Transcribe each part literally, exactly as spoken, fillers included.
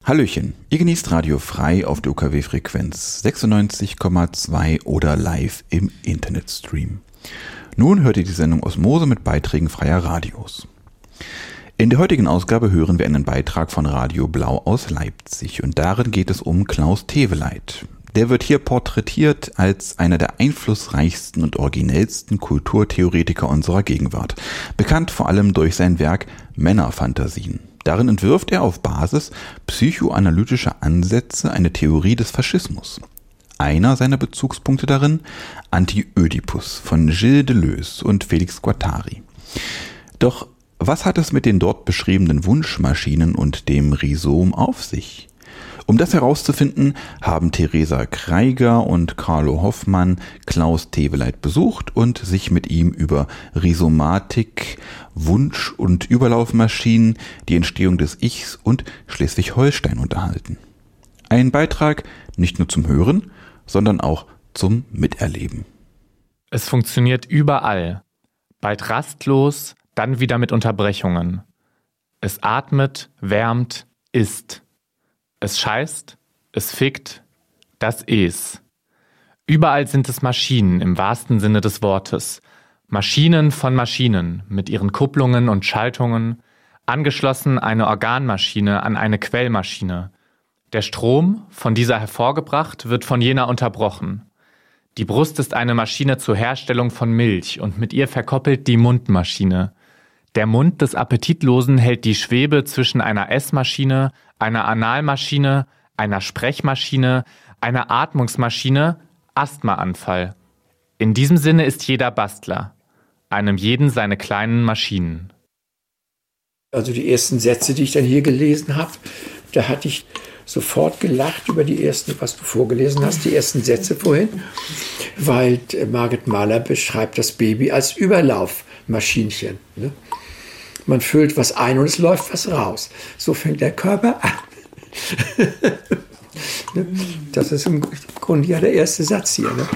Hallöchen, ihr genießt Radio Frei auf der U K W-Frequenz sechsundneunzig Komma zwei oder live im Internetstream. Nun hört ihr die Sendung Osmose mit Beiträgen freier Radios. In der heutigen Ausgabe hören wir einen Beitrag von Radio Blau aus Leipzig und darin geht es um Klaus Teweleit. Der wird hier porträtiert als einer der einflussreichsten und originellsten Kulturtheoretiker unserer Gegenwart, bekannt vor allem durch sein Werk Männerfantasien. Darin entwirft er auf Basis psychoanalytischer Ansätze eine Theorie des Faschismus. Einer seiner Bezugspunkte darin, Anti-Ödipus von Gilles Deleuze und Felix Guattari. Doch was hat es mit den dort beschriebenen Wunschmaschinen und dem Rhizom auf sich? Um das herauszufinden, haben Theresa Kreiger und Carlo Hoffmann Klaus Teweleit besucht und sich mit ihm über Rhizomatik, Wunsch- und Überlaufmaschinen, die Entstehung des Ichs und Schleswig-Holstein unterhalten. Ein Beitrag nicht nur zum Hören, sondern auch zum Miterleben. Es funktioniert überall. Bald rastlos, dann wieder mit Unterbrechungen. Es atmet, wärmt, isst. Es scheißt, es fickt, das Es. Überall sind es Maschinen im wahrsten Sinne des Wortes. Maschinen von Maschinen mit ihren Kupplungen und Schaltungen, angeschlossen eine Organmaschine an eine Quellmaschine. Der Strom, von dieser hervorgebracht, wird von jener unterbrochen. Die Brust ist eine Maschine zur Herstellung von Milch und mit ihr verkoppelt die Mundmaschine. Der Mund des Appetitlosen hält die Schwebe zwischen einer Essmaschine, einer Analmaschine, einer Sprechmaschine, einer Atmungsmaschine, Asthmaanfall. In diesem Sinne ist jeder Bastler, einem jeden seine kleinen Maschinen. Also die ersten Sätze, die ich dann hier gelesen habe, da hatte ich sofort gelacht über die ersten, was du vorgelesen hast, die ersten Sätze vorhin, weil Margit Mahler beschreibt das Baby als Überlaufmaschinchen. Ne? Man füllt was ein und es läuft was raus. So fängt der Körper an. Das ist im Grunde ja der erste Satz hier. Ne?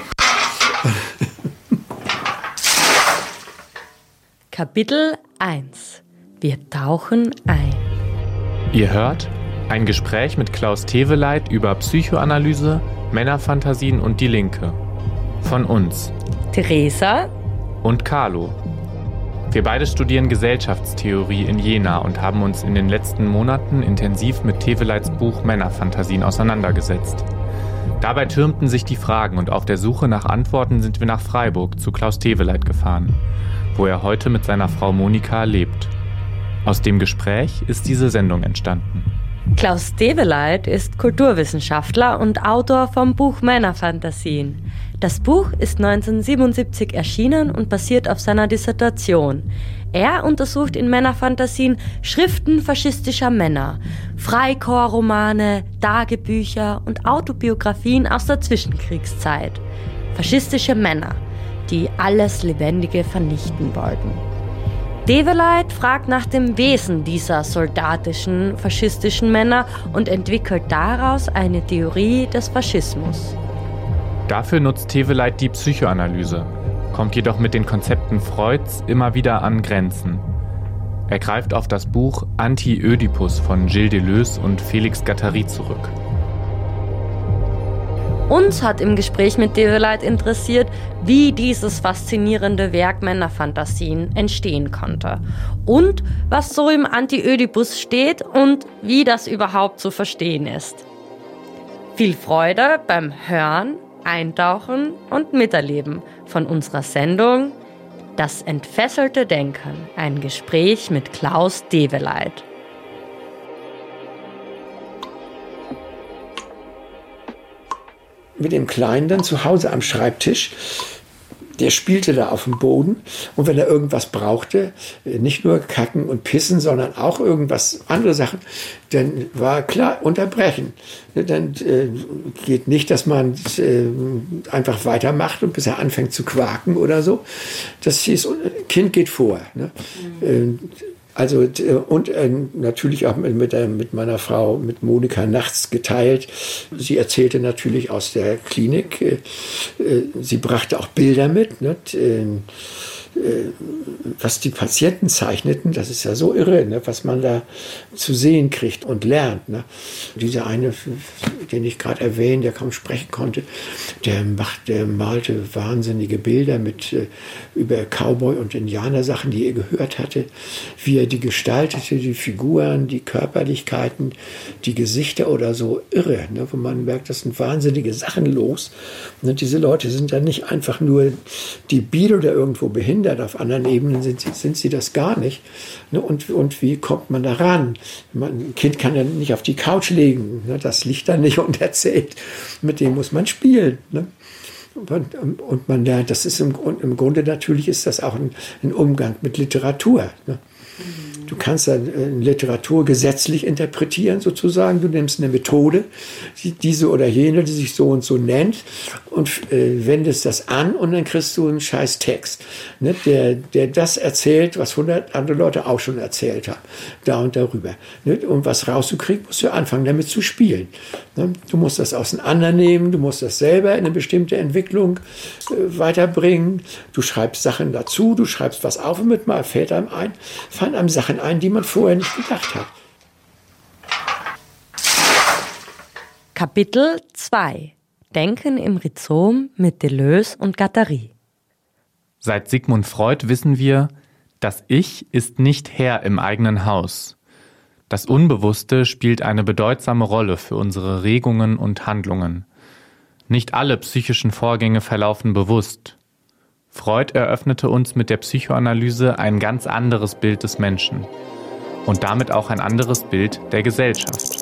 Kapitel eins. Wir tauchen ein. Ihr hört ein Gespräch mit Klaus Teweleit über Psychoanalyse, Männerfantasien und die Linke. Von uns, Theresa und Carlo. Wir beide studieren Gesellschaftstheorie in Jena und haben uns in den letzten Monaten intensiv mit Teweleits Buch Männerfantasien auseinandergesetzt. Dabei türmten sich die Fragen und auf der Suche nach Antworten sind wir nach Freiburg zu Klaus Teweleit gefahren, wo er heute mit seiner Frau Monika lebt. Aus dem Gespräch ist diese Sendung entstanden. Klaus Teweleit ist Kulturwissenschaftler und Autor vom Buch Männerfantasien. Das Buch ist neunzehnhundertsiebenundsiebzig erschienen und basiert auf seiner Dissertation. Er untersucht in Männerfantasien Schriften faschistischer Männer, Freikorpsromane, Tagebücher und Autobiografien aus der Zwischenkriegszeit. Faschistische Männer, die alles Lebendige vernichten wollten. Teweleit fragt nach dem Wesen dieser soldatischen, faschistischen Männer und entwickelt daraus eine Theorie des Faschismus. Dafür nutzt Teweleit die Psychoanalyse, kommt jedoch mit den Konzepten Freuds immer wieder an Grenzen. Er greift auf das Buch Anti-Ödipus von Gilles Deleuze und Felix Guattari zurück. Uns hat im Gespräch mit Teweleit interessiert, wie dieses faszinierende Werk Männerfantasien entstehen konnte und was so im Anti-Ödipus steht und wie das überhaupt zu verstehen ist. Viel Freude beim Hören, Eintauchen und Miterleben von unserer Sendung Das entfesselte Denken, ein Gespräch mit Klaus Teweleit. Mit dem Kleinen dann zu Hause am Schreibtisch. Der spielte da auf dem Boden und wenn er irgendwas brauchte, nicht nur kacken und pissen, sondern auch irgendwas, andere Sachen, dann war klar, unterbrechen. Dann äh, geht nicht, dass man äh, einfach weitermacht und bis er anfängt zu quaken oder so. Das hieß, Kind geht vor. Ne? Mhm. Äh, Also und äh, natürlich auch mit, mit, äh, mit meiner Frau, mit Monika nachts geteilt. Sie erzählte natürlich aus der Klinik. Äh, äh, sie brachte auch Bilder mit. Ne? Äh, was die Patienten zeichneten, das ist ja so irre, ne, was man da zu sehen kriegt und lernt. Ne. Dieser eine, den ich gerade erwähne, der kaum sprechen konnte, der, macht, der malte wahnsinnige Bilder mit äh, über Cowboy- und Indianersachen, die er gehört hatte, wie er die gestaltete, die Figuren, die Körperlichkeiten, die Gesichter oder so, irre, ne, wo man merkt, das sind wahnsinnige Sachen los. Ne, diese Leute sind dann nicht einfach nur debil oder irgendwo behindert, auf anderen Ebenen sind, sind sie das gar nicht. Ne, und, und wie kommt man da ran? Man, ein Kind kann ja nicht auf die Couch legen, ne, das liegt da nicht und erzählt. Mit dem muss man spielen. Ne? Und, und man lernt, das ist im, im Grunde natürlich ist das auch ein, ein Umgang mit Literatur. Ne? Du kannst dann Literatur gesetzlich interpretieren, sozusagen. Du nimmst eine Methode, die, diese oder jene, die sich so und so nennt, und äh, wendest das an und dann kriegst du einen scheiß Text, ne, der, der das erzählt, was hundert andere Leute auch schon erzählt haben, da und darüber. Ne? Um was rauszukriegen, musst du anfangen, damit zu spielen. Ne? Du musst das auseinandernehmen, du musst das selber in eine bestimmte Entwicklung äh, weiterbringen. Du schreibst Sachen dazu, du schreibst was auf und mit mal fällt einem ein, fallen einem Sachen ein, die man vorher nicht gedacht hat. Kapitel zwei. Denken im Rhizom mit Deleuze und Guattari. Seit Sigmund Freud wissen wir, das Ich ist nicht Herr im eigenen Haus. Das Unbewusste spielt eine bedeutsame Rolle für unsere Regungen und Handlungen. Nicht alle psychischen Vorgänge verlaufen bewusst. Freud eröffnete uns mit der Psychoanalyse ein ganz anderes Bild des Menschen und damit auch ein anderes Bild der Gesellschaft.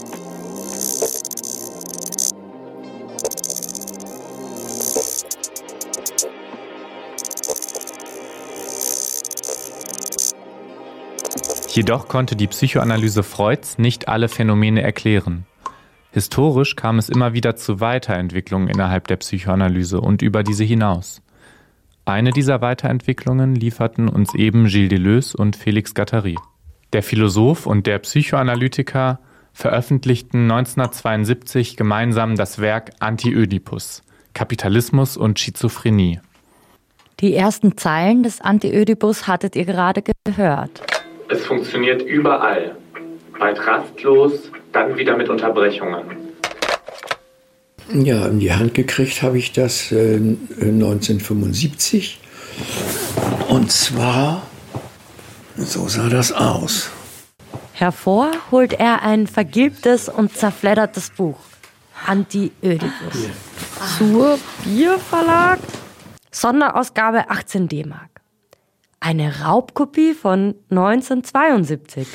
Jedoch konnte die Psychoanalyse Freuds nicht alle Phänomene erklären. Historisch kam es immer wieder zu Weiterentwicklungen innerhalb der Psychoanalyse und über diese hinaus. Eine dieser Weiterentwicklungen lieferten uns eben Gilles Deleuze und Félix Guattari. Der Philosoph und der Psychoanalytiker veröffentlichten neunzehnhundertzweiundsiebzig gemeinsam das Werk Anti-Ödipus, Kapitalismus und Schizophrenie. Die ersten Zeilen des Anti-Ödipus hattet ihr gerade gehört. Es funktioniert überall. Bald rastlos, dann wieder mit Unterbrechungen. Ja, in die Hand gekriegt habe ich das äh, neunzehnhundertfünfundsiebzig. Und zwar, so sah das aus. Hervor holt er ein vergilbtes und zerfleddertes Buch. Anti-Ödipus. Ja. Zur Bierverlag. Sonderausgabe achtzehn D-Mark. Eine Raubkopie von neunzehnhundertzweiundsiebzig.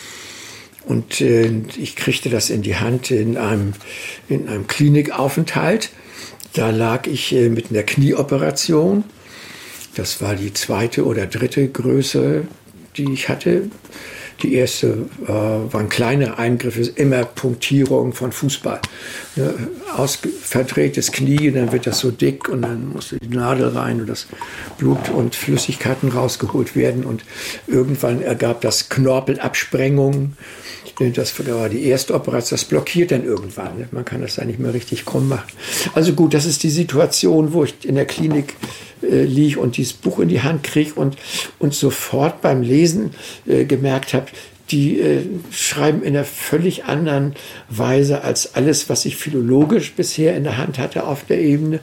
Und äh, ich kriegte das in die Hand in einem, in einem Klinikaufenthalt. Da lag ich äh, mit einer Knieoperation. Das war die zweite oder dritte Größe, die ich hatte. Die erste äh, waren kleine Eingriffe, immer Punktierung von Fußball. Ja, aus, verdrehtes Knie, dann wird das so dick und dann musste die Nadel rein und das Blut und Flüssigkeiten rausgeholt werden. Und irgendwann ergab das Knorpelabsprengungen. Das war die erste Operation, das blockiert dann irgendwann. Man kann das da nicht mehr richtig krumm machen. Also gut, das ist die Situation, wo ich in der Klinik äh, liege und dieses Buch in die Hand kriege und, und sofort beim Lesen äh, gemerkt habe, die äh, schreiben in einer völlig anderen Weise als alles, was ich philologisch bisher in der Hand hatte auf der Ebene.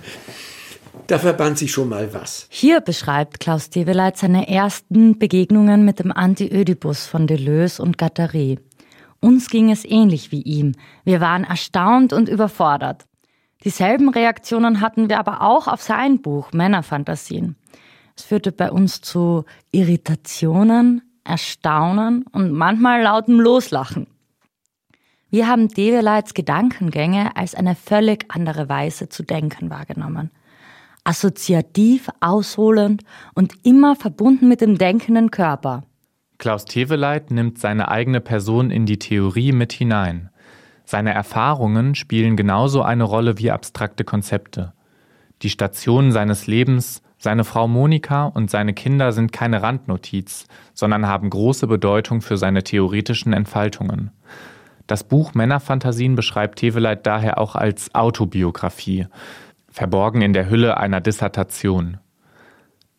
Da verband sich schon mal was. Hier beschreibt Klaus Teweleit seine ersten Begegnungen mit dem Anti-Ödipus von Deleuze und Guattari. Uns ging es ähnlich wie ihm. Wir waren erstaunt und überfordert. Dieselben Reaktionen hatten wir aber auch auf sein Buch Männerfantasien. Es führte bei uns zu Irritationen, Erstaunen und manchmal lautem Loslachen. Wir haben Teweleits Gedankengänge als eine völlig andere Weise zu denken wahrgenommen. Assoziativ, ausholend und immer verbunden mit dem denkenden Körper. Klaus Teweleit nimmt seine eigene Person in die Theorie mit hinein. Seine Erfahrungen spielen genauso eine Rolle wie abstrakte Konzepte. Die Stationen seines Lebens, seine Frau Monika und seine Kinder sind keine Randnotiz, sondern haben große Bedeutung für seine theoretischen Entfaltungen. Das Buch Männerfantasien beschreibt Teweleit daher auch als Autobiografie, verborgen in der Hülle einer Dissertation.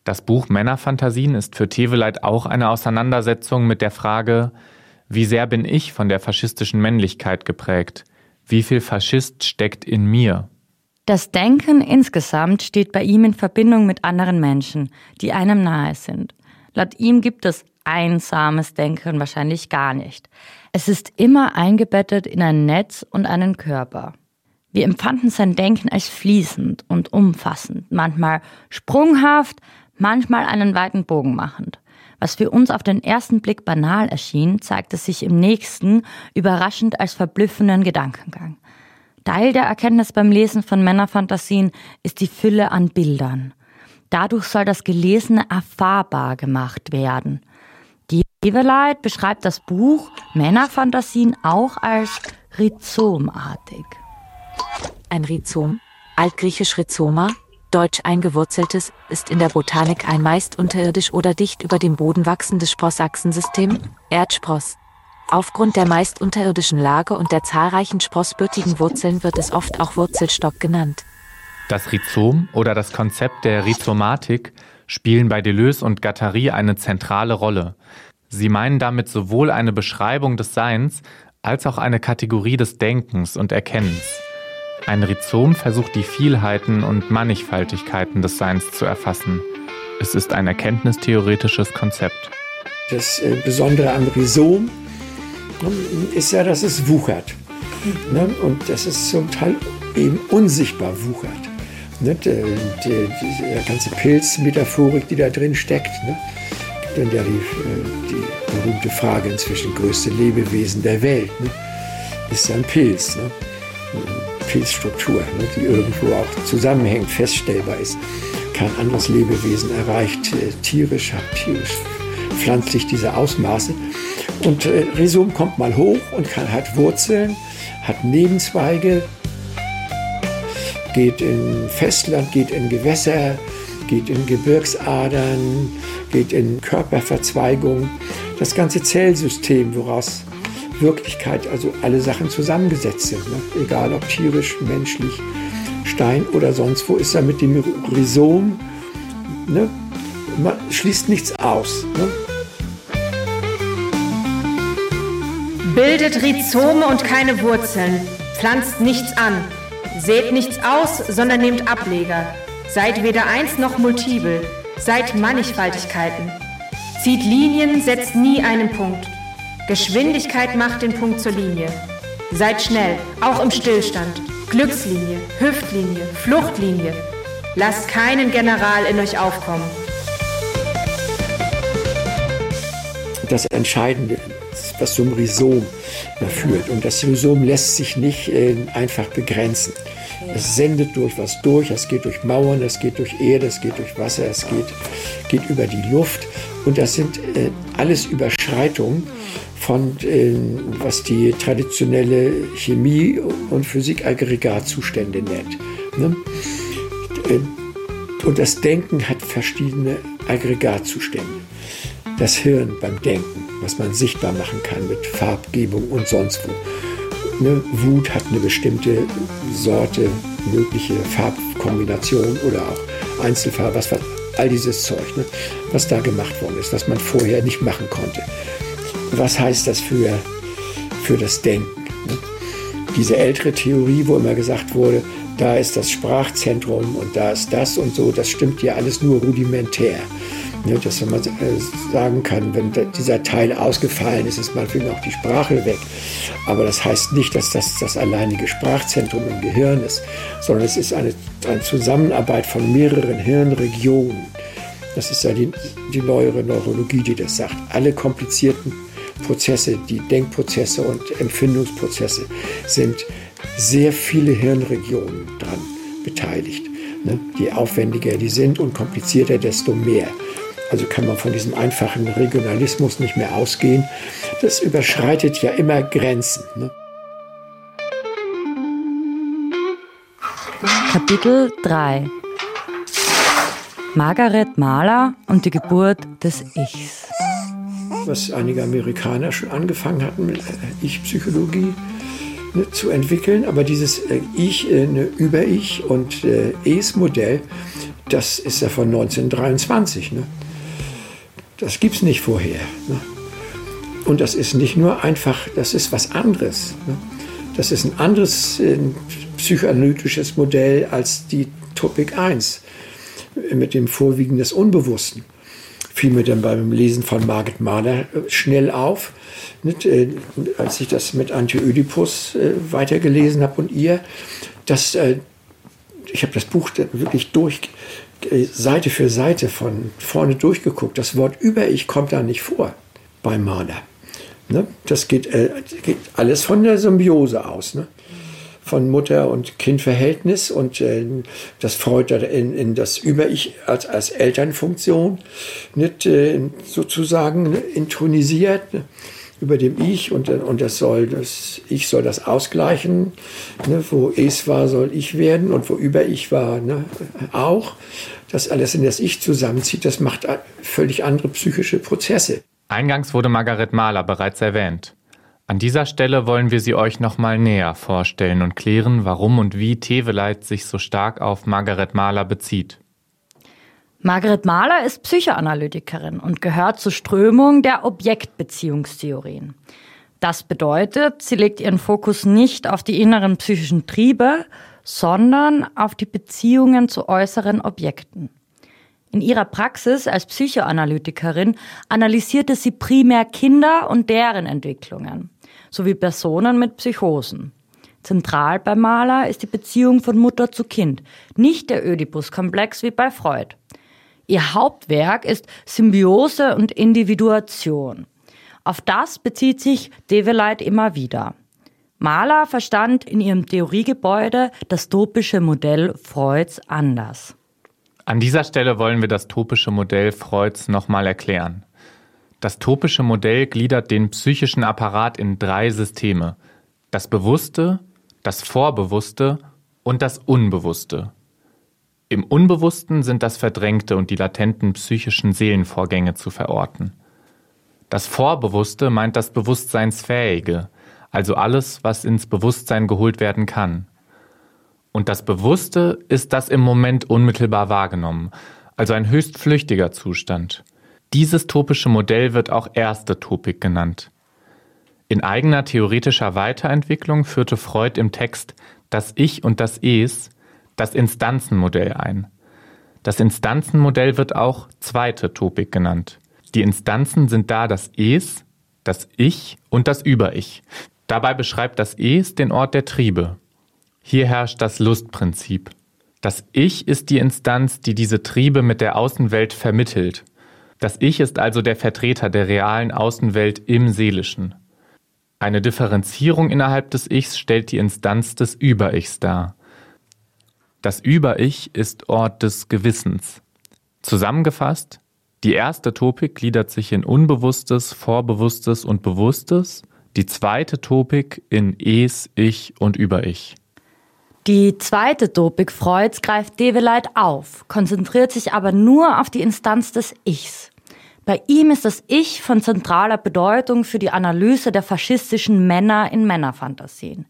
Das Buch Männerfantasien ist für Teveleit auch eine Auseinandersetzung mit der Frage, wie sehr bin ich von der faschistischen Männlichkeit geprägt? Wie viel Faschist steckt in mir? Das Denken insgesamt steht bei ihm in Verbindung mit anderen Menschen, die einem nahe sind. Laut ihm gibt es einsames Denken wahrscheinlich gar nicht. Es ist immer eingebettet in ein Netz und einen Körper. Wir empfanden sein Denken als fließend und umfassend, manchmal sprunghaft, manchmal einen weiten Bogen machend. Was für uns auf den ersten Blick banal erschien, zeigte sich im nächsten überraschend als verblüffenden Gedankengang. Teil der Erkenntnis beim Lesen von Männerfantasien ist die Fülle an Bildern. Dadurch soll das Gelesene erfahrbar gemacht werden. Die Teveleit beschreibt das Buch Männerfantasien auch als rhizomartig. Ein Rhizom, altgriechisch Rhizoma, deutsch eingewurzeltes, ist in der Botanik ein meist unterirdisch oder dicht über dem Boden wachsendes Sprossachsensystem, Erdspross. Aufgrund der meist unterirdischen Lage und der zahlreichen sprossbürtigen Wurzeln wird es oft auch Wurzelstock genannt. Das Rhizom oder das Konzept der Rhizomatik spielen bei Deleuze und Guattari eine zentrale Rolle. Sie meinen damit sowohl eine Beschreibung des Seins als auch eine Kategorie des Denkens und Erkennens. Ein Rhizom versucht die Vielheiten und Mannigfaltigkeiten des Seins zu erfassen. Es ist ein erkenntnistheoretisches Konzept. Das Besondere am Rhizom ist ja, dass es wuchert. Und dass es zum Teil eben unsichtbar wuchert. Die, die, die ganze Pilzmetaphorik, die da drin steckt. Dann ja die, die berühmte Frage inzwischen, größte Lebewesen der Welt, ist ja ein Pilz. Pilzstruktur, die irgendwo auch zusammenhängt, feststellbar ist. Kein anderes Lebewesen erreicht tierisch, hat tierisch, pflanzlich diese Ausmaße. Und äh, Rhizom kommt mal hoch und kann, hat Wurzeln, hat Nebenzweige, geht in Festland, geht in Gewässer, geht in Gebirgsadern, geht in Körperverzweigungen. Das ganze Zellsystem, woraus Wirklichkeit, also alle Sachen zusammengesetzt sind. Ne? Egal ob tierisch, menschlich, Stein oder sonst wo, ist er mit dem Rhizom, ne? Man schließt nichts aus. Ne? Bildet Rhizome und keine Wurzeln, pflanzt nichts an, sät nichts aus, sondern nehmt Ableger. Seid weder eins noch multibel, seid Mannigfaltigkeiten. Zieht Linien, setzt nie einen Punkt. Geschwindigkeit macht den Punkt zur Linie. Seid schnell, auch im Stillstand. Glückslinie, Hüftlinie, Fluchtlinie. Lasst keinen General in euch aufkommen. Das Entscheidende, was zum Rhizom führt. Und das Rhizom lässt sich nicht äh, einfach begrenzen. Es sendet durch was durch, es geht durch Mauern, es geht durch Erde, es geht durch Wasser, es geht, geht über die Luft. Und das sind äh, alles Überschreitungen von, äh, was die traditionelle Chemie- und Physik-Aggregatzustände nennt. Ne? Und das Denken hat verschiedene Aggregatzustände. Das Hirn beim Denken, was man sichtbar machen kann mit Farbgebung und sonst wo. Ne? Wut hat eine bestimmte Sorte, mögliche Farbkombination oder auch Einzelfarbe, was, all dieses Zeug, ne? Was da gemacht worden ist, was man vorher nicht machen konnte. Was heißt das für, für das Denken? Ne? Diese ältere Theorie, wo immer gesagt wurde, da ist das Sprachzentrum und da ist das und so, das stimmt ja alles nur rudimentär. Ne, dass man sagen kann, wenn dieser Teil ausgefallen ist, ist manchmal auch die Sprache weg. Aber das heißt nicht, dass das das alleinige Sprachzentrum im Gehirn ist, sondern es ist eine, eine Zusammenarbeit von mehreren Hirnregionen. Das ist ja die, die neuere Neurologie, die das sagt. Alle komplizierten Prozesse, die Denkprozesse und Empfindungsprozesse, sind sehr viele Hirnregionen dran beteiligt. Ne? Je aufwendiger die sind und komplizierter, desto mehr. Also kann man von diesem einfachen Regionalismus nicht mehr ausgehen. Das überschreitet ja immer Grenzen. Ne? Kapitel drei. Margaret Mahler und die Geburt des Ichs. Was einige Amerikaner schon angefangen hatten mit Ich-Psychologie ne, zu entwickeln. Aber dieses äh, Ich, äh, ne, Über-Ich und äh, Es-Modell, Das ist ja von neunzehnhundertdreiundzwanzig. Ne? Das gibt es nicht vorher. Ne? Und das ist nicht nur einfach, das ist was anderes. Ne? Das ist ein anderes äh, psychoanalytisches Modell als die Topik eins mit dem Vorwiegen des Unbewussten. Fiel mir dann beim Lesen von Margret Mahler schnell auf, nicht, äh, als ich das mit Antje Ödipus äh, weitergelesen habe und ihr, dass äh, ich habe das Buch wirklich durch, äh, Seite für Seite von vorne durchgeguckt. Das Wort Über-Ich kommt da nicht vor bei Mahler. Ne? Das geht, äh, geht alles von der Symbiose aus, ne? Von Mutter- und Kindverhältnis und äh, das Freud in, in das Über-Ich als, als Elternfunktion nicht, äh, sozusagen ne, intronisiert ne, über dem Ich und, und das soll das Ich soll das ausgleichen, ne, wo Es war, soll Ich werden und wo Über-Ich war ne, auch. Das alles in das Ich zusammenzieht, das macht völlig andere psychische Prozesse. Eingangs wurde Margaret Mahler bereits erwähnt. An dieser Stelle wollen wir sie euch nochmal näher vorstellen und klären, warum und wie Teveleit sich so stark auf Margaret Mahler bezieht. Margaret Mahler ist Psychoanalytikerin und gehört zur Strömung der Objektbeziehungstheorien. Das bedeutet, sie legt ihren Fokus nicht auf die inneren psychischen Triebe, sondern auf die Beziehungen zu äußeren Objekten. In ihrer Praxis als Psychoanalytikerin analysierte sie primär Kinder und deren Entwicklungen, sowie Personen mit Psychosen. Zentral bei Mahler ist die Beziehung von Mutter zu Kind, nicht der Ödipus-Komplex wie bei Freud. Ihr Hauptwerk ist Symbiose und Individuation. Auf das bezieht sich Teveleit immer wieder. Mahler verstand in ihrem Theoriegebäude das topische Modell Freuds anders. An dieser Stelle wollen wir das topische Modell Freuds nochmal erklären. Das topische Modell gliedert den psychischen Apparat in drei Systeme: das Bewusste, das Vorbewusste und das Unbewusste. Im Unbewussten sind das verdrängte und die latenten psychischen Seelenvorgänge zu verorten. Das Vorbewusste meint das Bewusstseinsfähige, also alles, was ins Bewusstsein geholt werden kann. Und das Bewusste ist das im Moment unmittelbar wahrgenommen, also ein höchst flüchtiger Zustand. Dieses topische Modell wird auch erste Topik genannt. In eigener theoretischer Weiterentwicklung führte Freud im Text Das Ich und das Es das Instanzenmodell ein. Das Instanzenmodell wird auch zweite Topik genannt. Die Instanzen sind da das Es, das Ich und das Über-Ich. Dabei beschreibt das Es den Ort der Triebe. Hier herrscht das Lustprinzip. Das Ich ist die Instanz, die diese Triebe mit der Außenwelt vermittelt. Das Ich ist also der Vertreter der realen Außenwelt im Seelischen. Eine Differenzierung innerhalb des Ichs stellt die Instanz des Über-Ichs dar. Das Über-Ich ist Ort des Gewissens. Zusammengefasst, die erste Topik gliedert sich in Unbewusstes, Vorbewusstes und Bewusstes, die zweite Topik in Es, Ich und Über-Ich. Die zweite Topik Freuds greift Teveleit auf, konzentriert sich aber nur auf die Instanz des Ichs. Bei ihm ist das Ich von zentraler Bedeutung für die Analyse der faschistischen Männer in Männerfantasien.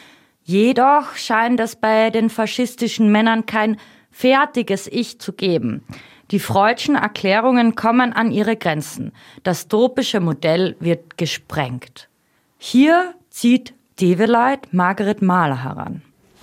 Jedoch scheint es bei den faschistischen Männern kein fertiges Ich zu geben. Die Freudschen Erklärungen kommen an ihre Grenzen. Das topische Modell wird gesprengt. Hier zieht Teveleit Margaret Mahler heran.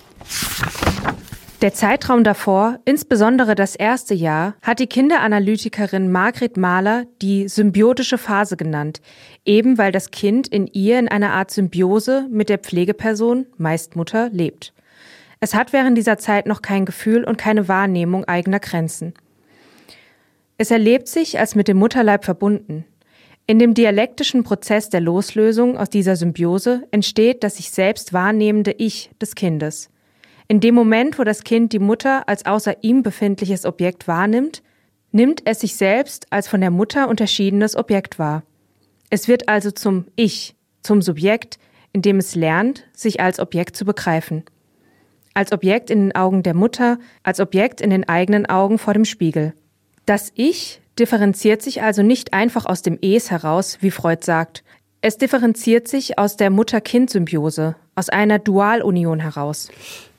Der Zeitraum davor, insbesondere das erste Jahr, hat die Kinderanalytikerin Margaret Mahler die symbiotische Phase genannt, eben weil das Kind in ihr in einer Art Symbiose mit der Pflegeperson, meist Mutter, lebt. Es hat während dieser Zeit noch kein Gefühl und keine Wahrnehmung eigener Grenzen. Es erlebt sich als mit dem Mutterleib verbunden. In dem dialektischen Prozess der Loslösung aus dieser Symbiose entsteht das sich selbst wahrnehmende Ich des Kindes. In dem Moment, wo das Kind die Mutter als außer ihm befindliches Objekt wahrnimmt, nimmt es sich selbst als von der Mutter unterschiedenes Objekt wahr. Es wird also zum Ich, zum Subjekt, in dem es lernt, sich als Objekt zu begreifen. Als Objekt in den Augen der Mutter, als Objekt in den eigenen Augen vor dem Spiegel. Das Ich differenziert sich also nicht einfach aus dem Es heraus, wie Freud sagt. Es differenziert sich aus der Mutter-Kind-Symbiose, aus einer Dualunion heraus.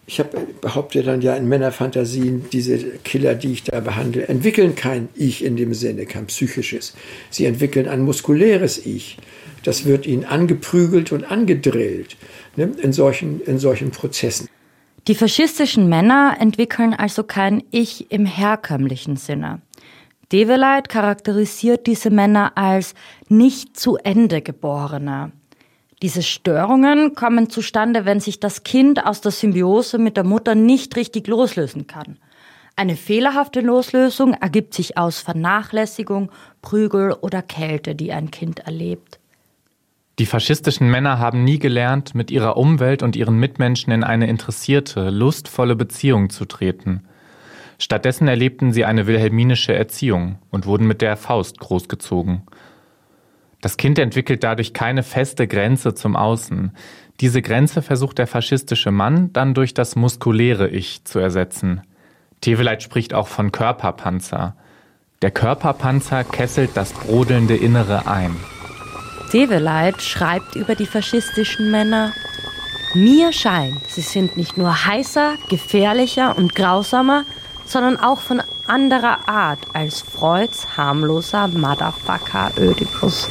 Ich habe behaupte dann ja in Männerfantasien, diese Killer, die ich da behandle, entwickeln kein Ich in dem Sinne, kein psychisches. Sie entwickeln ein muskuläres Ich. Das wird ihnen angeprügelt und angedrillt, ne, in solchen, in solchen Prozessen. Die faschistischen Männer entwickeln also kein Ich im herkömmlichen Sinne. Develeit charakterisiert diese Männer als nicht zu Ende Geborene. Diese Störungen kommen zustande, wenn sich das Kind aus der Symbiose mit der Mutter nicht richtig loslösen kann. Eine fehlerhafte Loslösung ergibt sich aus Vernachlässigung, Prügel oder Kälte, die ein Kind erlebt. Die faschistischen Männer haben nie gelernt, mit ihrer Umwelt und ihren Mitmenschen in eine interessierte, lustvolle Beziehung zu treten. Stattdessen erlebten sie eine wilhelminische Erziehung und wurden mit der Faust großgezogen. Das Kind entwickelt dadurch keine feste Grenze zum Außen. Diese Grenze versucht der faschistische Mann dann durch das muskuläre Ich zu ersetzen. Develeit spricht auch von Körperpanzer. Der Körperpanzer kesselt das brodelnde Innere ein. Develeit schreibt über die faschistischen Männer: Mir scheint, sie sind nicht nur heißer, gefährlicher und grausamer, sondern auch von anderer Art als Freuds harmloser Motherfucker Ödipus.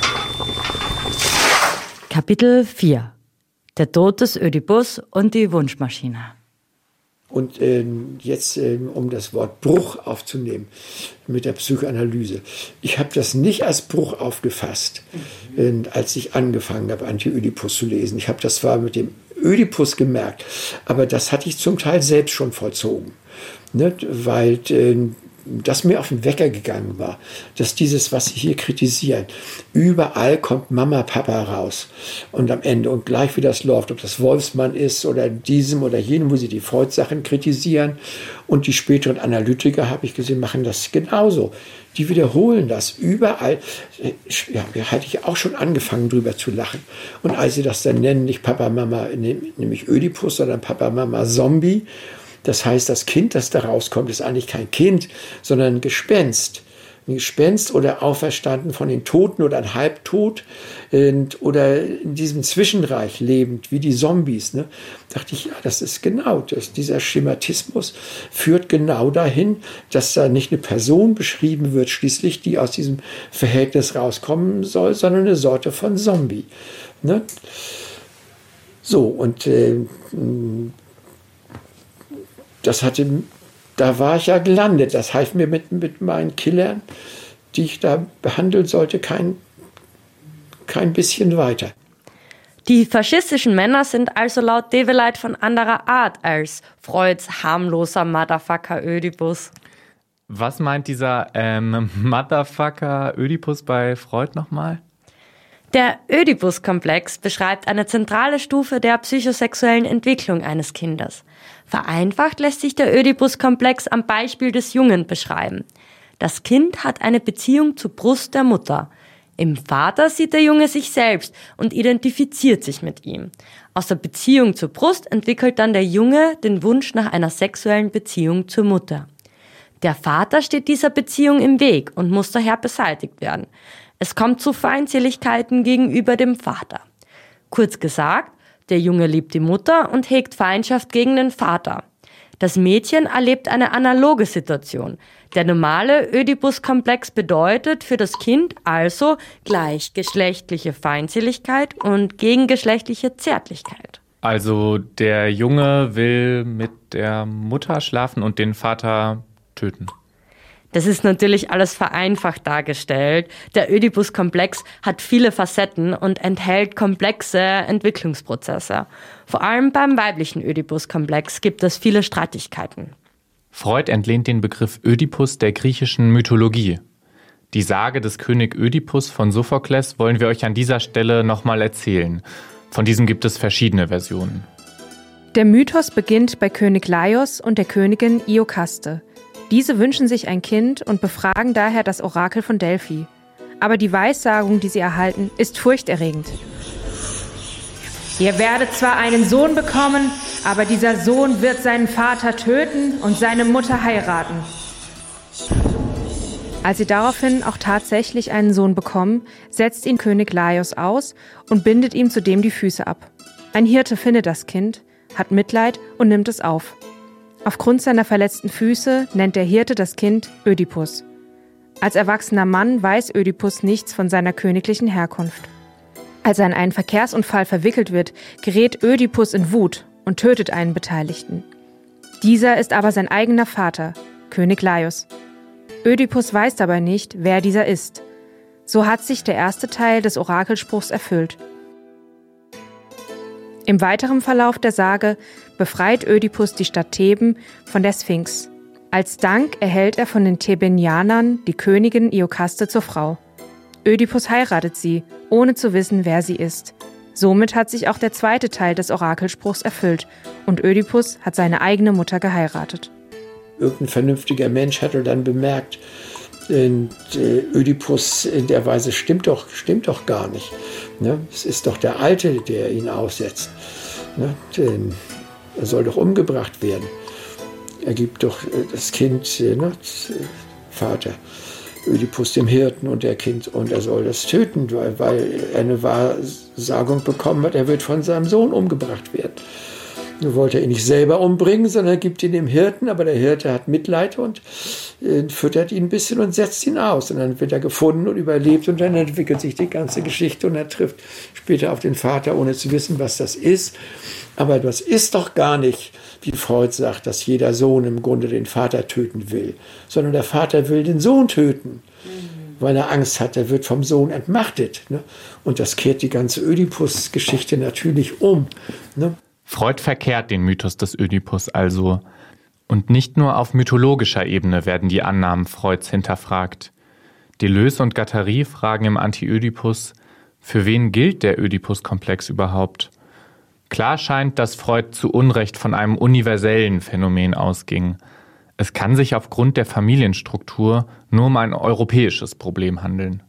Kapitel vier. Der Tod des Ödipus und die Wunschmaschine. Und äh, jetzt, äh, um das Wort Bruch aufzunehmen mit der Psychoanalyse. Ich habe das nicht als Bruch aufgefasst, äh, als ich angefangen habe, Anti-Ödipus zu lesen. Ich habe das zwar mit dem Ödipus gemerkt, aber das hatte ich zum Teil selbst schon vollzogen. Ne? Weil äh, das mir auf den Wecker gegangen war, dass dieses, was Sie hier kritisieren, überall kommt Mama, Papa raus. Und am Ende, und gleich wie das läuft, ob das Wolfsmann ist oder diesem oder jenem, wo Sie die Freud-Sachen kritisieren. Und die späteren Analytiker, habe ich gesehen, machen das genauso. Die wiederholen das überall. Ja, da hatte ich auch schon angefangen, drüber zu lachen. Und als sie das dann nennen, nicht Papa, Mama, nämlich Ödipus, sondern Papa, Mama, Zombie. Das heißt, das Kind, das da rauskommt, ist eigentlich kein Kind, sondern ein Gespenst. Ein Gespenst oder auferstanden von den Toten oder ein Halbtot und, oder in diesem Zwischenreich lebend, wie die Zombies. Ne? Dachte ich, ja, das ist genau das. Dieser Schematismus führt genau dahin, dass da nicht eine Person beschrieben wird, schließlich, die aus diesem Verhältnis rauskommen soll, sondern eine Sorte von Zombie. Ne? So, und äh, das hatte, da war ich ja gelandet. Das half mir mit, mit meinen Killern, die ich da behandeln sollte, kein, kein bisschen weiter. Die faschistischen Männer sind also laut Develeit von anderer Art als Freuds harmloser Motherfucker Ödipus. Was meint dieser ähm, Motherfucker Ödipus bei Freud nochmal? Der Ödipus-Komplex beschreibt eine zentrale Stufe der psychosexuellen Entwicklung eines Kindes. Vereinfacht lässt sich der Ödipus-Komplex am Beispiel des Jungen beschreiben. Das Kind hat eine Beziehung zur Brust der Mutter. Im Vater sieht der Junge sich selbst und identifiziert sich mit ihm. Aus der Beziehung zur Brust entwickelt dann der Junge den Wunsch nach einer sexuellen Beziehung zur Mutter. Der Vater steht dieser Beziehung im Weg und muss daher beseitigt werden. Es kommt zu Feindseligkeiten gegenüber dem Vater. Kurz gesagt, der Junge liebt die Mutter und hegt Feindschaft gegen den Vater. Das Mädchen erlebt eine analoge Situation. Der normale Ödipus-Komplex bedeutet für das Kind also gleichgeschlechtliche Feindseligkeit und gegengeschlechtliche Zärtlichkeit. Also der Junge will mit der Mutter schlafen und den Vater töten. Das ist natürlich alles vereinfacht dargestellt. Der Ödipus-Komplex hat viele Facetten und enthält komplexe Entwicklungsprozesse. Vor allem beim weiblichen Ödipus-Komplex gibt es viele Streitigkeiten. Freud entlehnt den Begriff Ödipus der griechischen Mythologie. Die Sage des König Ödipus von Sophokles wollen wir euch an dieser Stelle nochmal erzählen. Von diesem gibt es verschiedene Versionen. Der Mythos beginnt bei König Laios und der Königin Iokaste. Diese wünschen sich ein Kind und befragen daher das Orakel von Delphi. Aber die Weissagung, die sie erhalten, ist furchterregend. Ihr werdet zwar einen Sohn bekommen, aber dieser Sohn wird seinen Vater töten und seine Mutter heiraten. Als sie daraufhin auch tatsächlich einen Sohn bekommen, setzt ihn König Laios aus und bindet ihm zudem die Füße ab. Ein Hirte findet das Kind, hat Mitleid und nimmt es auf. Aufgrund seiner verletzten Füße nennt der Hirte das Kind Ödipus. Als erwachsener Mann weiß Ödipus nichts von seiner königlichen Herkunft. Als er in einen Verkehrsunfall verwickelt wird, gerät Ödipus in Wut und tötet einen Beteiligten. Dieser ist aber sein eigener Vater, König Laios. Ödipus weiß dabei nicht, wer dieser ist. So hat sich der erste Teil des Orakelspruchs erfüllt. Im weiteren Verlauf der Sage befreit Ödipus die Stadt Theben von der Sphinx. Als Dank erhält er von den Thebenianern die Königin Iokaste zur Frau. Ödipus heiratet sie, ohne zu wissen, wer sie ist. Somit hat sich auch der zweite Teil des Orakelspruchs erfüllt und Ödipus hat seine eigene Mutter geheiratet. Irgendein vernünftiger Mensch hatte dann bemerkt, und, äh, Ödipus in der Weise stimmt doch, stimmt doch gar nicht. Ne? Es ist doch der Alte, der ihn aussetzt. Ne? Den, er soll doch umgebracht werden. Er gibt doch äh, das Kind, äh, ne? Vater Ödipus dem Hirten und der Kind, und er soll das töten, weil, weil er eine Wahrsagung bekommen hat, er wird von seinem Sohn umgebracht werden. Nun wollte er ihn nicht selber umbringen, sondern er gibt ihn dem Hirten, aber der Hirte hat Mitleid und äh, füttert ihn ein bisschen und setzt ihn aus. Und dann wird er gefunden und überlebt und dann entwickelt sich die ganze Geschichte und er trifft später auf den Vater, ohne zu wissen, was das ist. Aber das ist doch gar nicht, wie Freud sagt, dass jeder Sohn im Grunde den Vater töten will, sondern der Vater will den Sohn töten, mhm. weil er Angst hat, er wird vom Sohn entmachtet. Ne? Und das kehrt die ganze Ödipus-Geschichte natürlich um. Ne? Freud verkehrt den Mythos des Ödipus also. Und nicht nur auf mythologischer Ebene werden die Annahmen Freuds hinterfragt. Deleuze und Guattari fragen im Anti-Ödipus, für wen gilt der Ödipus-Komplex überhaupt? Klar scheint, dass Freud zu Unrecht von einem universellen Phänomen ausging. Es kann sich aufgrund der Familienstruktur nur um ein europäisches Problem handeln.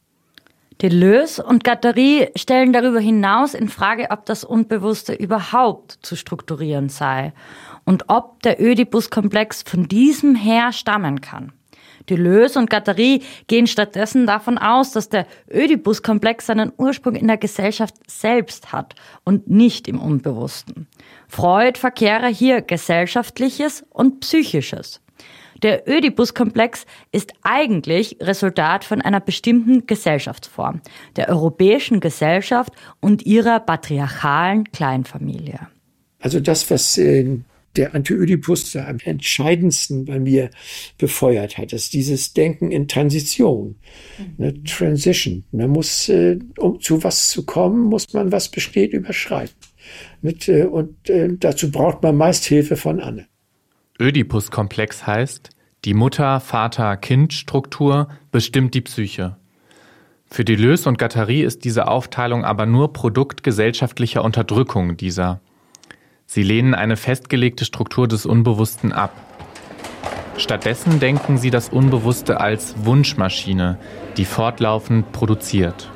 Deleuze und Guattari stellen darüber hinaus in Frage, ob das Unbewusste überhaupt zu strukturieren sei und ob der Ödipus-Komplex von diesem her stammen kann. Deleuze und Guattari gehen stattdessen davon aus, dass der Ödipus-Komplex seinen Ursprung in der Gesellschaft selbst hat und nicht im Unbewussten. Freud verkehre hier Gesellschaftliches und Psychisches. Der Ödipus-Komplex ist eigentlich Resultat von einer bestimmten Gesellschaftsform, der europäischen Gesellschaft und ihrer patriarchalen Kleinfamilie. Also das, was äh, der Anti-Ödipus am entscheidendsten bei mir befeuert hat, ist dieses Denken in Transition, mhm. ne, Transition. Man muss, äh, um zu was zu kommen, muss man, was besteht, überschreiten. Mit, äh, und äh, dazu braucht man meist Hilfe von anderen. Ödipus-Komplex heißt, die Mutter-Vater-Kind-Struktur bestimmt die Psyche. Für Deleuze und Guattari ist diese Aufteilung aber nur Produkt gesellschaftlicher Unterdrückung dieser. Sie lehnen eine festgelegte Struktur des Unbewussten ab. Stattdessen denken sie das Unbewusste als Wunschmaschine, die fortlaufend produziert.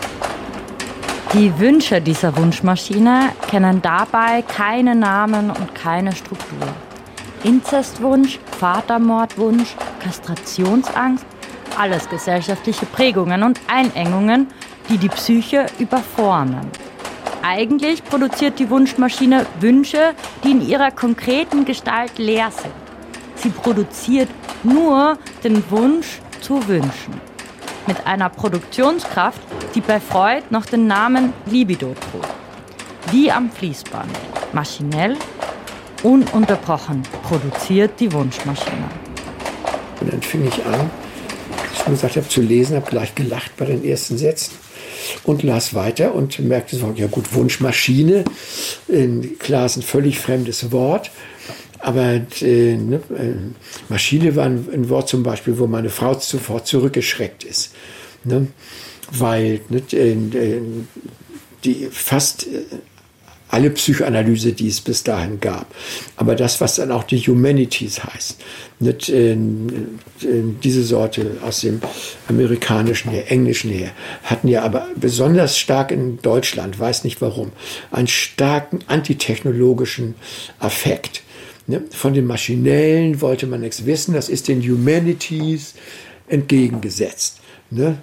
Die Wünsche dieser Wunschmaschine kennen dabei keine Namen und keine Struktur. Inzestwunsch, Vatermordwunsch, Kastrationsangst, alles gesellschaftliche Prägungen und Einengungen, die die Psyche überformen. Eigentlich produziert die Wunschmaschine Wünsche, die in ihrer konkreten Gestalt leer sind. Sie produziert nur den Wunsch zu wünschen. Mit einer Produktionskraft, die bei Freud noch den Namen Libido trug. Wie am Fließband, maschinell, ununterbrochen produziert die Wunschmaschine. Und dann fing ich an, als ich schon gesagt habe, zu lesen, habe gleich gelacht bei den ersten Sätzen und las weiter und merkte so, ja gut, Wunschmaschine, klar ist ein völlig fremdes Wort, aber äh, ne, Maschine war ein, ein Wort zum Beispiel, wo meine Frau sofort zurückgeschreckt ist, ne, weil ne, äh, die fast äh, alle Psychoanalyse, die es bis dahin gab. Aber das, was dann auch die Humanities heißt, nicht, äh, diese Sorte aus dem amerikanischen her, englischen her, hatten ja aber besonders stark in Deutschland, weiß nicht warum, einen starken antitechnologischen Affekt. Ne? Von dem Maschinellen wollte man nichts wissen, das ist den Humanities entgegengesetzt. Ne?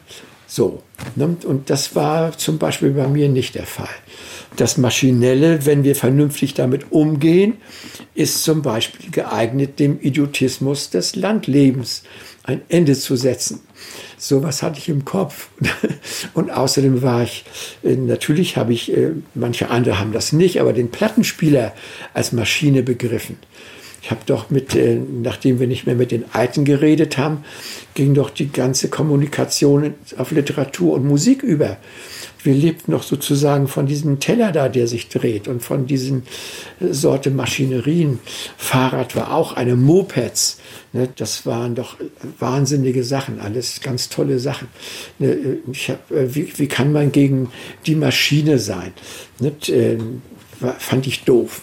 So, ne? Und das war zum Beispiel bei mir nicht der Fall. Das Maschinelle, wenn wir vernünftig damit umgehen, ist zum Beispiel geeignet, dem Idiotismus des Landlebens ein Ende zu setzen. Sowas hatte ich im Kopf. Und außerdem war ich, natürlich habe ich, manche andere haben das nicht, aber den Plattenspieler als Maschine begriffen. Ich habe doch mit, nachdem wir nicht mehr mit den Alten geredet haben, ging doch die ganze Kommunikation auf Literatur und Musik über. Wir lebten noch sozusagen von diesem Teller da, der sich dreht, und von diesen Sorte Maschinerien. Fahrrad war auch eine, Mopeds. Ne, das waren doch wahnsinnige Sachen, alles ganz tolle Sachen. Ne, ich hab, wie, wie kann man gegen die Maschine sein? Ne, äh, fand ich doof.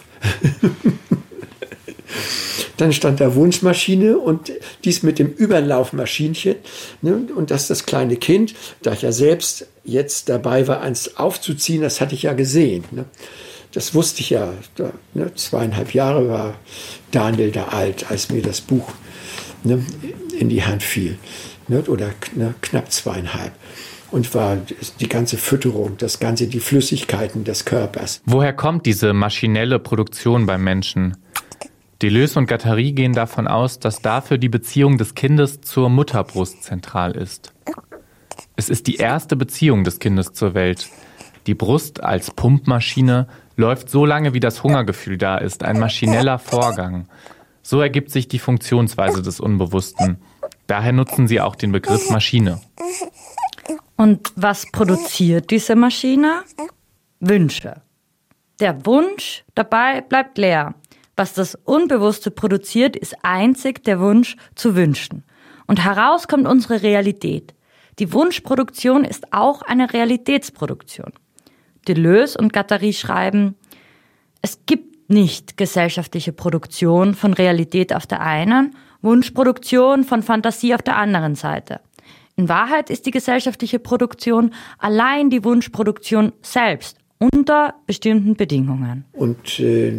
Dann stand da Wunschmaschine und dies mit dem Überlaufmaschinchen. Ne? Und dass das kleine Kind, da ich ja selbst jetzt dabei war, eins aufzuziehen, das hatte ich ja gesehen. Ne? Das wusste ich ja. Da, ne? Zweieinhalb Jahre war Daniel da alt, als mir das Buch ne, in die Hand fiel. Ne? Oder ne, knapp zweieinhalb. Und war die ganze Fütterung, das ganze, die Flüssigkeiten des Körpers. Woher kommt diese maschinelle Produktion beim Menschen? Deleuze und Guattari gehen davon aus, dass dafür die Beziehung des Kindes zur Mutterbrust zentral ist. Es ist die erste Beziehung des Kindes zur Welt. Die Brust als Pumpmaschine läuft so lange, wie das Hungergefühl da ist, ein maschineller Vorgang. So ergibt sich die Funktionsweise des Unbewussten. Daher nutzen sie auch den Begriff Maschine. Und was produziert diese Maschine? Wünsche. Der Wunsch dabei bleibt leer. Was das Unbewusste produziert, ist einzig der Wunsch zu wünschen. Und heraus kommt unsere Realität. Die Wunschproduktion ist auch eine Realitätsproduktion. Deleuze und Guattari schreiben, es gibt nicht gesellschaftliche Produktion von Realität auf der einen, Wunschproduktion von Fantasie auf der anderen Seite. In Wahrheit ist die gesellschaftliche Produktion allein die Wunschproduktion selbst, unter bestimmten Bedingungen. Und äh,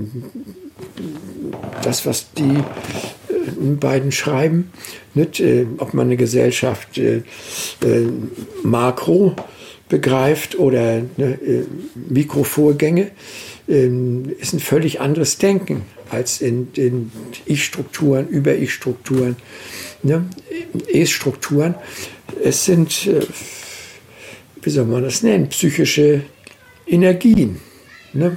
das, was die äh, beiden schreiben, nicht, äh, ob man eine Gesellschaft äh, äh, makro begreift oder ne, äh, Mikrovorgänge, äh, ist ein völlig anderes Denken als in den Ich-Strukturen, Über-Ich-Strukturen, ne, Es-Strukturen. Es sind, äh, wie soll man das nennen, psychische Energien, ne?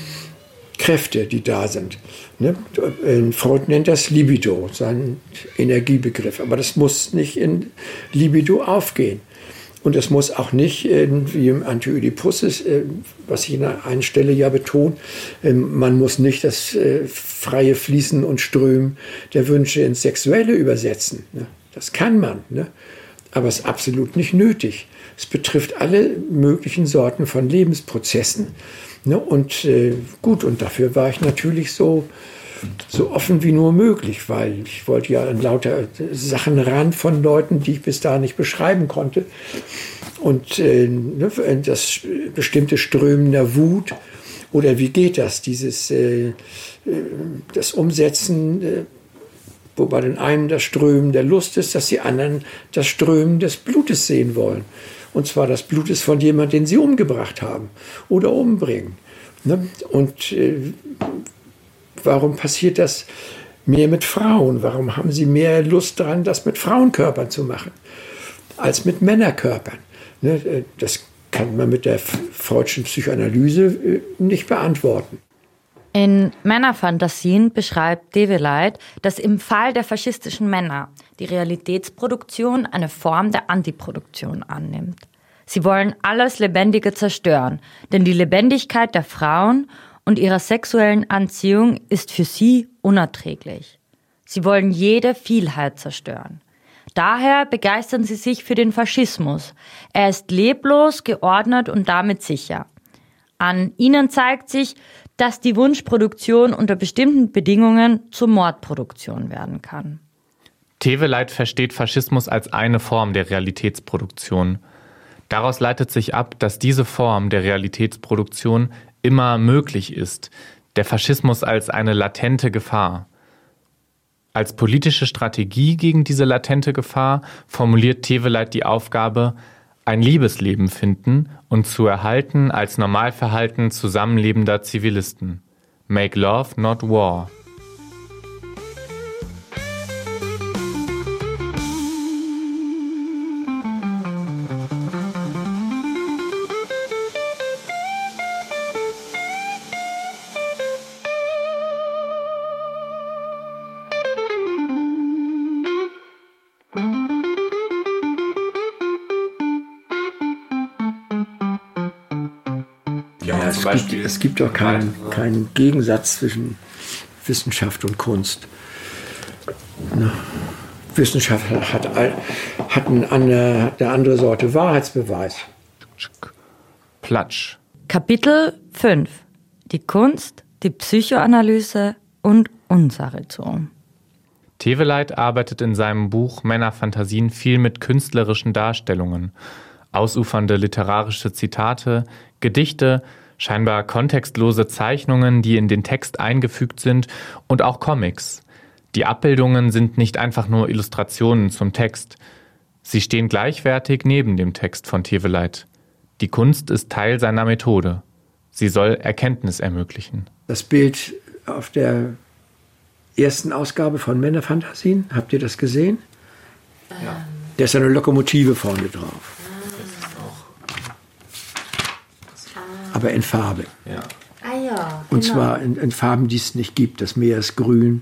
Kräfte, die da sind. Ne? Freud nennt das Libido, sein Energiebegriff. Aber das muss nicht in Libido aufgehen. Und es muss auch nicht, wie im Anti-Ödipus ist, was ich an einer Stelle ja betone, man muss nicht das freie Fließen und Strömen der Wünsche ins Sexuelle übersetzen. Ne? Das kann man, ne? Aber es ist absolut nicht nötig. Es betrifft alle möglichen Sorten von Lebensprozessen. Ne? Und äh, gut, und dafür war ich natürlich so, so offen wie nur möglich, weil ich wollte ja an lauter Sachen ran von Leuten, die ich bis dahin nicht beschreiben konnte. Und äh, ne, das bestimmte Strömen der Wut, oder wie geht das, dieses äh, das Umsetzen, äh, wo bei den einen das Strömen der Lust ist, dass die anderen das Strömen des Blutes sehen wollen. Und zwar das Blut ist von jemandem, den sie umgebracht haben oder umbringen. Ne? Und äh, warum passiert das mehr mit Frauen? Warum haben sie mehr Lust daran, das mit Frauenkörpern zu machen, als mit Männerkörpern? Ne? Das kann man mit der freudschen Psychoanalyse äh, nicht beantworten. In Männerfantasien beschreibt Develeit, dass im Fall der faschistischen Männer die Realitätsproduktion eine Form der Antiproduktion annimmt. Sie wollen alles Lebendige zerstören, denn die Lebendigkeit der Frauen und ihrer sexuellen Anziehung ist für sie unerträglich. Sie wollen jede Vielheit zerstören. Daher begeistern sie sich für den Faschismus. Er ist leblos, geordnet und damit sicher. An ihnen zeigt sich, dass die Wunschproduktion unter bestimmten Bedingungen zur Mordproduktion werden kann. Develeit versteht Faschismus als eine Form der Realitätsproduktion. Daraus leitet sich ab, dass diese Form der Realitätsproduktion immer möglich ist, der Faschismus als eine latente Gefahr. Als politische Strategie gegen diese latente Gefahr formuliert Develeit die Aufgabe, ein Liebesleben finden und zu erhalten als Normalverhalten zusammenlebender Zivilisten. Make love, not war. Ja, es, gibt, es gibt doch keinen, keinen Gegensatz zwischen Wissenschaft und Kunst. Ne? Wissenschaft hat, hat, eine, hat eine andere Sorte Wahrheitsbeweis. Platsch. Kapitel fünf. Die Kunst, die Psychoanalyse und unser Rhizom. Teveleit arbeitet in seinem Buch Männerfantasien viel mit künstlerischen Darstellungen. Ausufernde literarische Zitate, Gedichte, scheinbar kontextlose Zeichnungen, die in den Text eingefügt sind, und auch Comics. Die Abbildungen sind nicht einfach nur Illustrationen zum Text. Sie stehen gleichwertig neben dem Text von Teveleit. Die Kunst ist Teil seiner Methode. Sie soll Erkenntnis ermöglichen. Das Bild auf der ersten Ausgabe von Männerfantasien, habt ihr das gesehen? Ja. Da ist eine Lokomotive vorne drauf. Aber in Farbe. Ja. Ah ja, und genau. zwar in, in Farben, die es nicht gibt. Das Meer ist grün,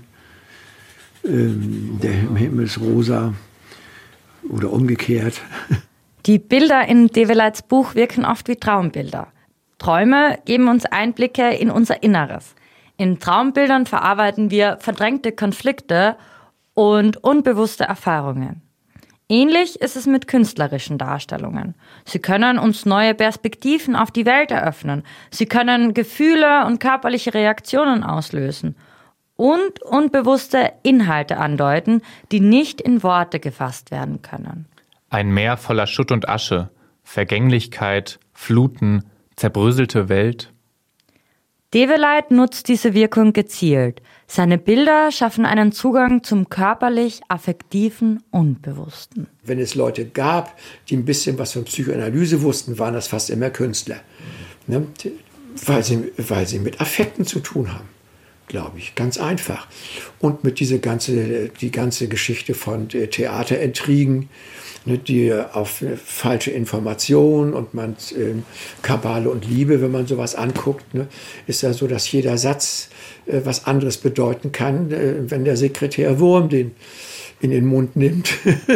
ähm, der Himmel ist rosa oder umgekehrt. Die Bilder in Teveleits Buch wirken oft wie Traumbilder. Träume geben uns Einblicke in unser Inneres. In Traumbildern verarbeiten wir verdrängte Konflikte und unbewusste Erfahrungen. Ähnlich ist es mit künstlerischen Darstellungen. Sie können uns neue Perspektiven auf die Welt eröffnen. Sie können Gefühle und körperliche Reaktionen auslösen und unbewusste Inhalte andeuten, die nicht in Worte gefasst werden können. Ein Meer voller Schutt und Asche, Vergänglichkeit, Fluten, zerbröselte Welt. Teveleit nutzt diese Wirkung gezielt. Seine Bilder schaffen einen Zugang zum körperlich-affektiven Unbewussten. Wenn es Leute gab, die ein bisschen was von Psychoanalyse wussten, waren das fast immer Künstler. Ne? Weil sie, weil sie mit Affekten zu tun haben, glaube ich. Ganz einfach. Und mit dieser ganze, die ganze Geschichte von Theaterintrigen, ne, die auf falsche Informationen und man äh, Kabale und Liebe, wenn man sowas anguckt, ne, ist ja so, dass jeder Satz äh, was anderes bedeuten kann, äh, wenn der Sekretär Wurm den in den Mund nimmt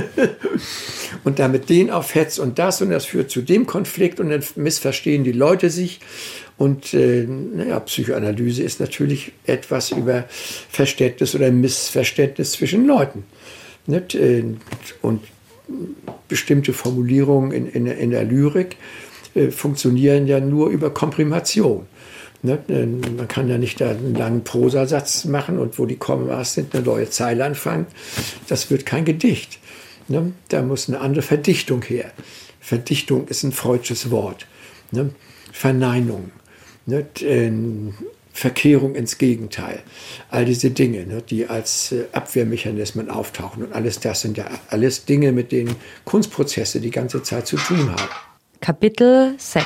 und damit den aufhetzt und das und das führt zu dem Konflikt und dann missverstehen die Leute sich. Und äh, naja, Psychoanalyse ist natürlich etwas über Verständnis oder Missverständnis zwischen Leuten. Nicht? Und bestimmte Formulierungen in, in, in der Lyrik äh, funktionieren ja nur über Komprimation. Ne? Man kann ja nicht da einen langen Prosasatz machen und wo die Kommas sind, eine neue Zeile anfangen. Das wird kein Gedicht. Ne? Da muss eine andere Verdichtung her. Verdichtung ist ein freudsches Wort. Ne? Verneinung, ne? Verkehrung ins Gegenteil. All diese Dinge, ne? Die als Abwehrmechanismen auftauchen. Und alles das sind ja alles Dinge, mit denen Kunstprozesse die ganze Zeit zu tun haben. Kapitel sechs.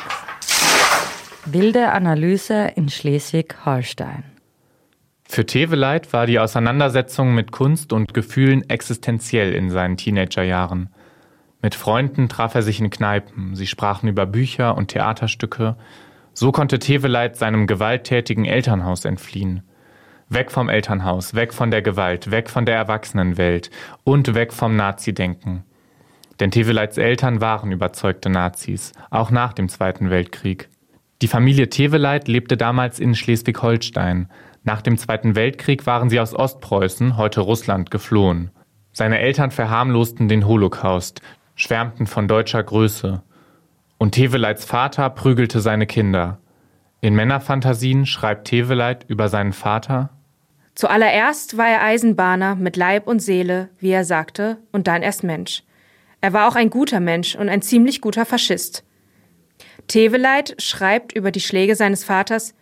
Wilde Analyse in Schleswig-Holstein. Für Teveleit war die Auseinandersetzung mit Kunst und Gefühlen existenziell in seinen Teenagerjahren. Mit Freunden traf er sich in Kneipen, sie sprachen über Bücher und Theaterstücke. So konnte Teveleit seinem gewalttätigen Elternhaus entfliehen. Weg vom Elternhaus, weg von der Gewalt, weg von der Erwachsenenwelt und weg vom Nazi-Denken. Denn Teveleits Eltern waren überzeugte Nazis, auch nach dem Zweiten Weltkrieg. Die Familie Teveleit lebte damals in Schleswig-Holstein. Nach dem Zweiten Weltkrieg waren sie aus Ostpreußen, heute Russland, geflohen. Seine Eltern verharmlosten den Holocaust, schwärmten von deutscher Größe. Und Teveleits Vater prügelte seine Kinder. In Männerfantasien schreibt Teveleit über seinen Vater: Zuallererst war er Eisenbahner mit Leib und Seele, wie er sagte, und dann erst Mensch. Er war auch ein guter Mensch und ein ziemlich guter Faschist. Teveleit schreibt über die Schläge seines Vaters: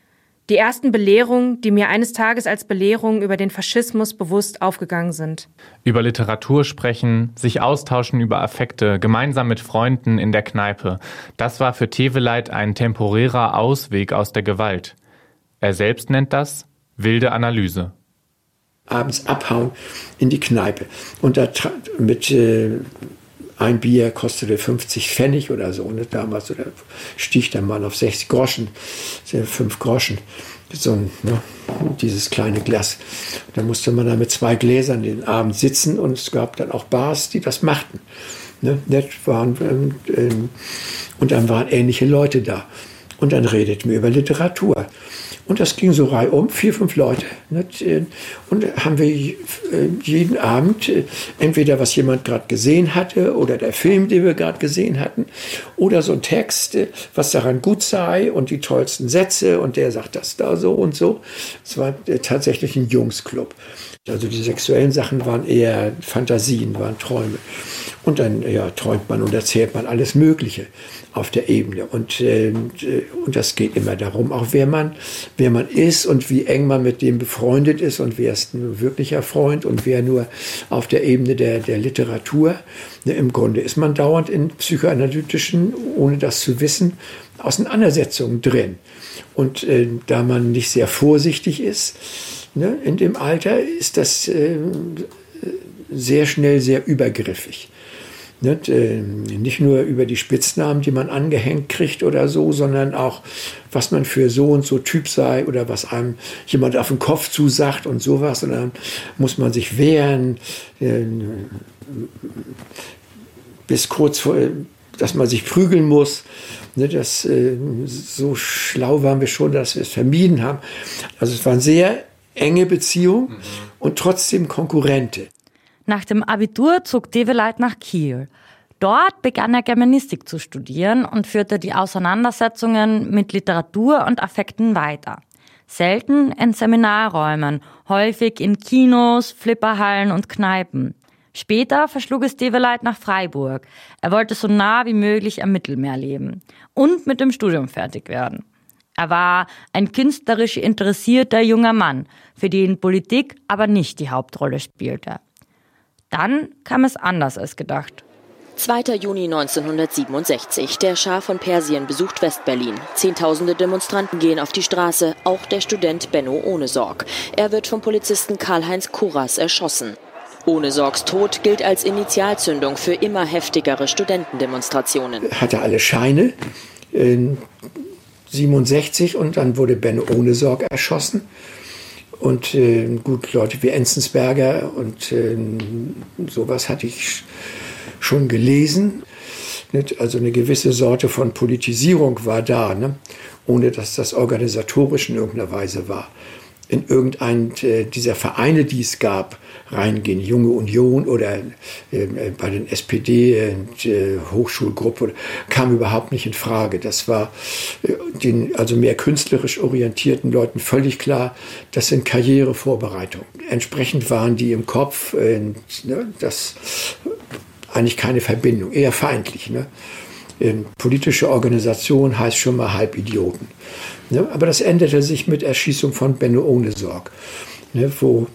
Die ersten Belehrungen, die mir eines Tages als Belehrungen über den Faschismus bewusst aufgegangen sind. Über Literatur sprechen, sich austauschen über Affekte, gemeinsam mit Freunden in der Kneipe. Das war für Teveleit ein temporärer Ausweg aus der Gewalt. Er selbst nennt das wilde Analyse. Abends abhauen in die Kneipe. Und da mit äh, ein Bier kostete fünfzig Pfennig oder so. Ne? Damals oder stieg dann mal auf sechzig Groschen, fünf Groschen. So ein, ne? Dieses kleine Glas. Da musste man dann mit zwei Gläsern den Abend sitzen und es gab dann auch Bars, die das machten. Ne? Das waren, ähm, ähm, und dann waren ähnliche Leute da. Und dann redeten wir über Literatur. Und das ging so reihum, vier, fünf Leute. Und haben wir jeden Abend entweder was jemand gerade gesehen hatte oder der Film, den wir gerade gesehen hatten, oder so ein Text, was daran gut sei und die tollsten Sätze und der sagt das da so und so. Es war tatsächlich ein Jungsclub. Also die sexuellen Sachen waren eher Fantasien, waren Träume. Und dann ja, träumt man und erzählt man alles Mögliche auf der Ebene. Und, äh, und das geht immer darum, auch wer man, wer man ist und wie eng man mit dem befreundet ist und wer ist ein wirklicher Freund und wer nur auf der Ebene der, der Literatur. Ne, im Grunde ist man dauernd in psychoanalytischen, ohne das zu wissen, Auseinandersetzungen drin. Und äh, da man nicht sehr vorsichtig ist, ne, in dem Alter, ist das äh, sehr schnell sehr übergriffig. Nicht, äh, nicht nur über die Spitznamen, die man angehängt kriegt oder so, sondern auch, was man für so und so Typ sei oder was einem jemand auf den Kopf zusagt und sowas. Und dann muss man sich wehren, äh, bis kurz vor, dass man sich prügeln muss. Ne, das, äh, so schlau waren wir schon, dass wir es vermieden haben. Also es waren sehr enge Beziehungen mhm. und trotzdem Konkurrente. Nach dem Abitur zog Teveleit nach Kiel. Dort begann er Germanistik zu studieren und führte die Auseinandersetzungen mit Literatur und Affekten weiter. Selten in Seminarräumen, häufig in Kinos, Flipperhallen und Kneipen. Später verschlug es Teveleit nach Freiburg. Er wollte so nah wie möglich am Mittelmeer leben und mit dem Studium fertig werden. Er war ein künstlerisch interessierter junger Mann, für den Politik aber nicht die Hauptrolle spielte. Dann kam es anders als gedacht. zweiter Juni neunzehnhundertsiebenundsechzig. Der Schah von Persien besucht Westberlin. Zehntausende Demonstranten gehen auf die Straße, auch der Student Benno Ohnesorg. Er wird vom Polizisten Karl-Heinz Kurras erschossen. Ohnesorgs Tod gilt als Initialzündung für immer heftigere Studentendemonstrationen. Er hatte alle Scheine in siebenundsechzig und dann wurde Benno Ohnesorg erschossen. Und äh, gut, Leute wie Enzensberger und äh, sowas hatte ich schon gelesen. Nicht? Also eine gewisse Sorte von Politisierung war da, ne? Ohne dass das organisatorisch in irgendeiner Weise war. In irgendeinen äh, dieser Vereine, die es gab, reingehen, Junge Union oder äh, bei den S P D äh, Hochschulgruppe, kam überhaupt nicht in Frage. Das war äh, den also mehr künstlerisch orientierten Leuten völlig klar, das sind Karrierevorbereitungen. Entsprechend waren die im Kopf, äh, ne, das eigentlich keine Verbindung, eher feindlich. Ne? Ähm, politische Organisation heißt schon mal Halbidioten. Ne? Aber das änderte sich mit Erschießung von Benno Ohnesorg, ne? Wo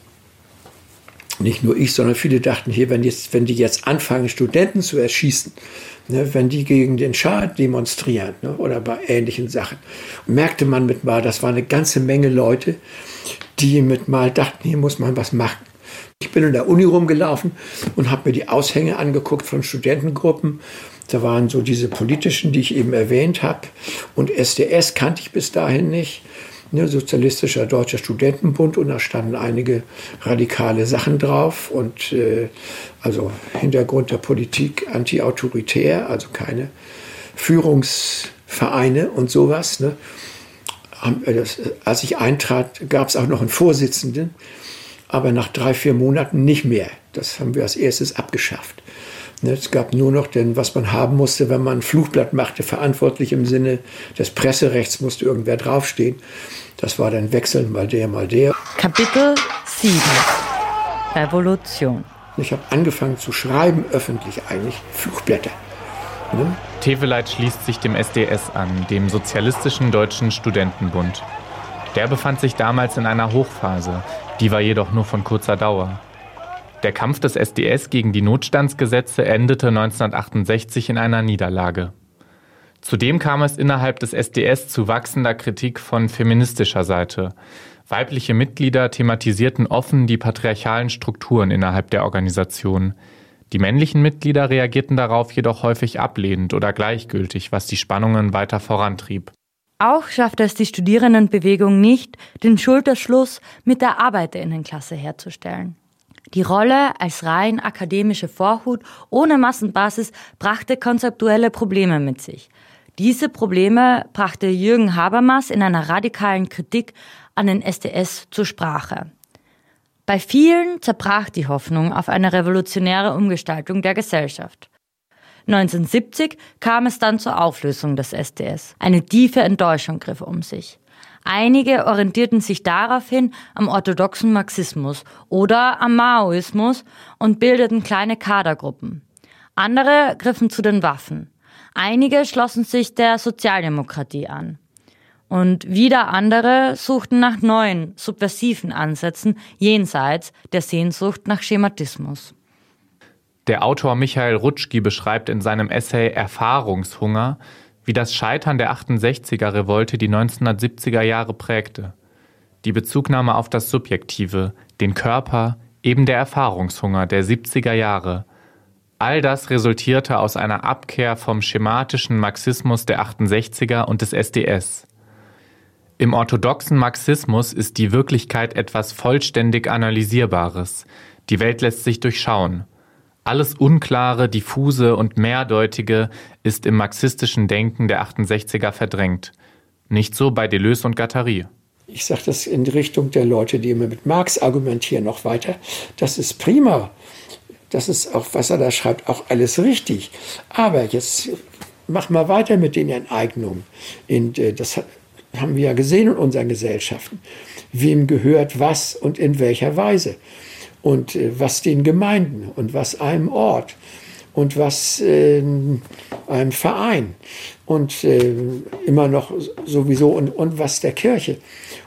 nicht nur ich, sondern viele dachten hier, wenn, jetzt, wenn die jetzt anfangen, Studenten zu erschießen, ne, wenn die gegen den Schah demonstrieren, ne, oder bei ähnlichen Sachen, merkte man mit mal, das war eine ganze Menge Leute, die mit mal dachten, hier muss man was machen. Ich bin in der Uni rumgelaufen und habe mir die Aushänge angeguckt von Studentengruppen. Da waren so diese politischen, die ich eben erwähnt habe. Und S D S kannte ich bis dahin nicht. Ne, Sozialistischer Deutscher Studentenbund, und da standen einige radikale Sachen drauf und äh, also Hintergrund der Politik anti-autoritär, also keine Führungsvereine und sowas. Ne. Das, als ich eintrat, gab es auch noch einen Vorsitzenden, aber nach drei, vier Monaten nicht mehr. Das haben wir als erstes abgeschafft. Es gab nur noch, denn was man haben musste, wenn man ein Flugblatt machte, verantwortlich im Sinne des Presserechts, musste irgendwer draufstehen. Das war dann wechseln, mal der, mal der. Kapitel sieben. Revolution. Ich habe angefangen zu schreiben, öffentlich eigentlich, Flugblätter. Ne? Teveleit schließt sich dem S D S an, dem Sozialistischen Deutschen Studentenbund. Der befand sich damals in einer Hochphase, die war jedoch nur von kurzer Dauer. Der Kampf des S D S gegen die Notstandsgesetze endete neunzehnhundertachtundsechzig in einer Niederlage. Zudem kam es innerhalb des S D S zu wachsender Kritik von feministischer Seite. Weibliche Mitglieder thematisierten offen die patriarchalen Strukturen innerhalb der Organisation. Die männlichen Mitglieder reagierten darauf jedoch häufig ablehnend oder gleichgültig, was die Spannungen weiter vorantrieb. Auch schaffte es die Studierendenbewegung nicht, den Schulterschluss mit der Arbeiterinnenklasse herzustellen. Die Rolle als rein akademische Vorhut ohne Massenbasis brachte konzeptuelle Probleme mit sich. Diese Probleme brachte Jürgen Habermas in einer radikalen Kritik an den S D S zur Sprache. Bei vielen zerbrach die Hoffnung auf eine revolutionäre Umgestaltung der Gesellschaft. neunzehnhundertsiebzig kam es dann zur Auflösung des S D S. Eine tiefe Enttäuschung griff um sich. Einige orientierten sich daraufhin am orthodoxen Marxismus oder am Maoismus und bildeten kleine Kadergruppen. Andere griffen zu den Waffen. Einige schlossen sich der Sozialdemokratie an. Und wieder andere suchten nach neuen, subversiven Ansätzen jenseits der Sehnsucht nach Schematismus. Der Autor Michael Rutschki beschreibt in seinem Essay Erfahrungshunger, wie das Scheitern der achtundsechziger-Revolte die neunzehnhundertsiebziger Jahre prägte. Die Bezugnahme auf das Subjektive, den Körper, eben der Erfahrungshunger der siebziger Jahre. All das resultierte aus einer Abkehr vom schematischen Marxismus der achtundsechziger und des S D S. Im orthodoxen Marxismus ist die Wirklichkeit etwas vollständig Analysierbares. Die Welt lässt sich durchschauen. Alles Unklare, Diffuse und Mehrdeutige ist im marxistischen Denken der achtundsechziger verdrängt. Nicht so bei Deleuze und Guattari. Ich sage das in Richtung der Leute, die immer mit Marx argumentieren, noch weiter. Das ist prima. Das ist auch, was er da schreibt, auch alles richtig. Aber jetzt mach mal weiter mit den Enteignungen. Und das haben wir ja gesehen in unseren Gesellschaften. Wem gehört was und in welcher Weise? Und äh, was den Gemeinden und was einem Ort und was äh, einem Verein und äh, immer noch sowieso und, und was der Kirche.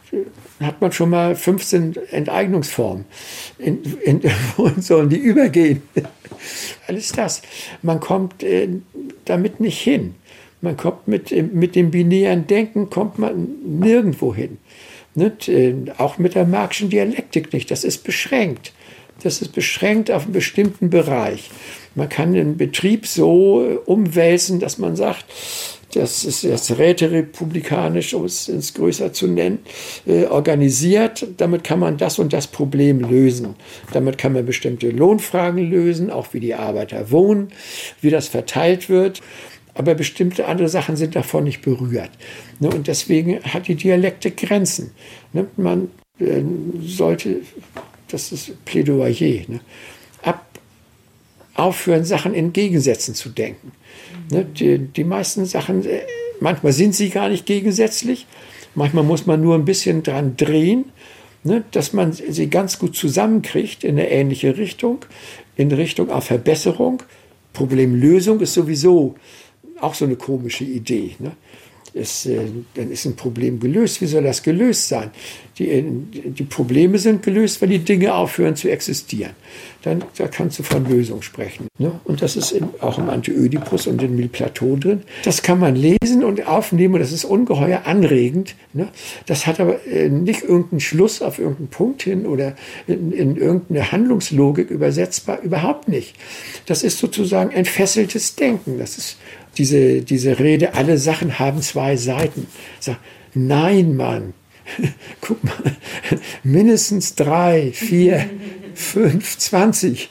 Hat man schon mal fünfzehn Enteignungsformen. In, in, wohin sollen die übergehen? Alles das. Man kommt äh, damit nicht hin. Man kommt mit, mit dem binären Denken kommt man nirgendwo hin. Nicht? Äh, auch mit der Marxischen Dialektik nicht. Das ist beschränkt. Das ist beschränkt auf einen bestimmten Bereich. Man kann den Betrieb so umwälzen, dass man sagt, das ist jetzt räterepublikanisch, um es ins größer zu nennen, äh, organisiert. Damit kann man das und das Problem lösen. Damit kann man bestimmte Lohnfragen lösen, auch wie die Arbeiter wohnen, wie das verteilt wird. Aber bestimmte andere Sachen sind davon nicht berührt. Ne? Und deswegen hat die Dialektik Grenzen. Ne? Man äh, sollte... Das ist Plädoyer. Ne? Ab, aufhören, Sachen in Gegensätzen zu denken. Mhm. Ne? Die, die meisten Sachen, manchmal sind sie gar nicht gegensätzlich. Manchmal muss man nur ein bisschen dran drehen, ne? Dass man sie ganz gut zusammenkriegt in eine ähnliche Richtung, in Richtung auf Verbesserung. Problemlösung ist sowieso auch so eine komische Idee. Ne? Ist, äh, dann ist ein Problem gelöst. Wie soll das gelöst sein? Die, die Probleme sind gelöst, wenn die Dinge aufhören zu existieren. Dann da kannst du von Lösung sprechen. Ne? Und das ist in, auch im Anti-Ödipus und in Mille-Plateau drin. Das kann man lesen und aufnehmen und das ist ungeheuer anregend. Ne? Das hat aber äh, nicht irgendeinen Schluss auf irgendeinen Punkt hin oder in, in irgendeine Handlungslogik übersetzbar. Überhaupt nicht. Das ist sozusagen entfesseltes Denken. Das ist Diese, diese Rede, alle Sachen haben zwei Seiten. Sag, nein, Mann, guck mal, mindestens drei, vier, fünf, zwanzig.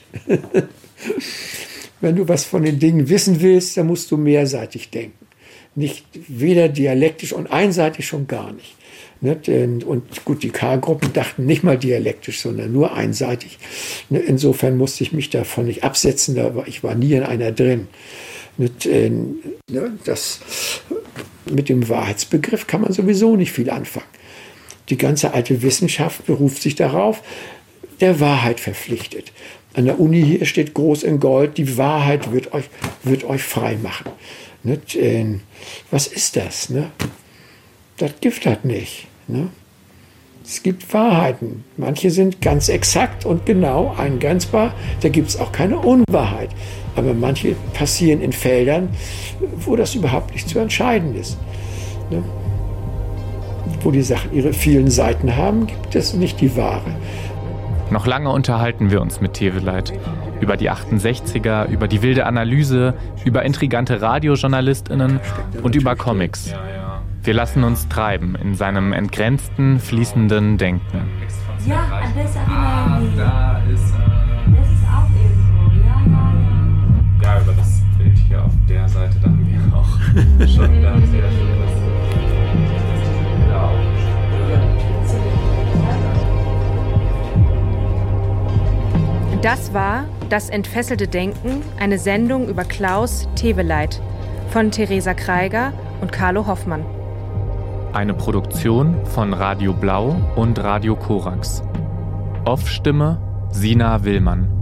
Wenn du was von den Dingen wissen willst, dann musst du mehrseitig denken. Nicht weder dialektisch und einseitig schon gar nicht. Und gut, die K-Gruppen dachten nicht mal dialektisch, sondern nur einseitig. Insofern musste ich mich davon nicht absetzen, ich war nie in einer drin. Mit, äh, das, mit dem Wahrheitsbegriff kann man sowieso nicht viel anfangen. Die ganze alte Wissenschaft beruft sich darauf, der Wahrheit verpflichtet. An der Uni hier steht groß in Gold, die Wahrheit wird euch, wird euch frei machen. Nicht? Äh, was ist das? Ne? Das gibt das nicht. Ne? Es gibt Wahrheiten. Manche sind ganz exakt und genau eingrenzbar. Da gibt es auch keine Unwahrheit. Aber manche passieren in Feldern, wo das überhaupt nicht zu entscheiden ist. Ne? Wo die Sachen ihre vielen Seiten haben, gibt es nicht die wahre. Noch lange unterhalten wir uns mit Teveleit. Über die achtundsechziger, über die wilde Analyse, über intrigante RadiojournalistInnen und über Comics. Wir lassen uns treiben in seinem entgrenzten, fließenden Denken. Ja, an das erinnere ich mich. Da ist, äh, das ist auch irgendwo, ja, ja, ja. Ja, über das Bild hier auf der Seite, da haben wir auch schon, da haben wir ja schon was. Das war Das entfesselte Denken, eine Sendung über Klaus Teveleit von Theresa Kreiger und Carlo Hoffmann. Eine Produktion von Radio Blau und Radio Korax. Off-Stimme Sina Willmann.